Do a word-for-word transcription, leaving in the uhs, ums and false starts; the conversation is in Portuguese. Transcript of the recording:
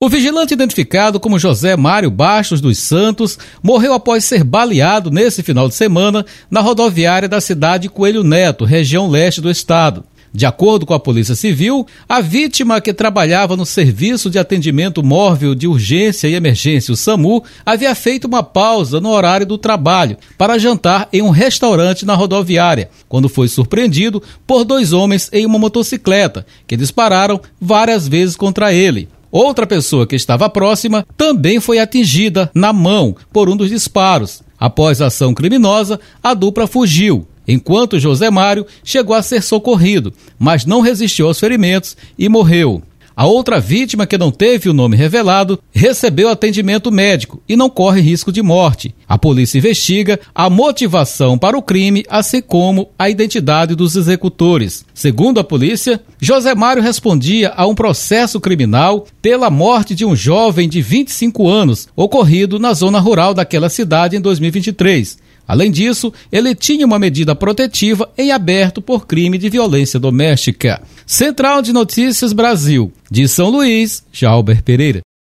O vigilante identificado como José Mário Bastos dos Santos morreu após ser baleado nesse final de semana na rodoviária da cidade de Coelho Neto, região leste do estado. De acordo com a Polícia Civil, a vítima, que trabalhava no Serviço de Atendimento Móvel de Urgência e Emergência, o SAMU, havia feito uma pausa no horário do trabalho para jantar em um restaurante na rodoviária, quando foi surpreendido por dois homens em uma motocicleta, que dispararam várias vezes contra ele. Outra pessoa que estava próxima também foi atingida na mão por um dos disparos. Após a ação criminosa, a dupla fugiu, enquanto José Mário chegou a ser socorrido, mas não resistiu aos ferimentos e morreu. A outra vítima, que não teve o nome revelado, recebeu atendimento médico e não corre risco de morte. A polícia investiga a motivação para o crime, assim como a identidade dos executores. Segundo a polícia, José Mário respondia a um processo criminal pela morte de um jovem de vinte e cinco anos, ocorrido na zona rural daquela cidade em dois mil e vinte e três. Além disso, ele tinha uma medida protetiva em aberto por crime de violência doméstica. Central de Notícias Brasil, de São Luís, Jalber Pereira.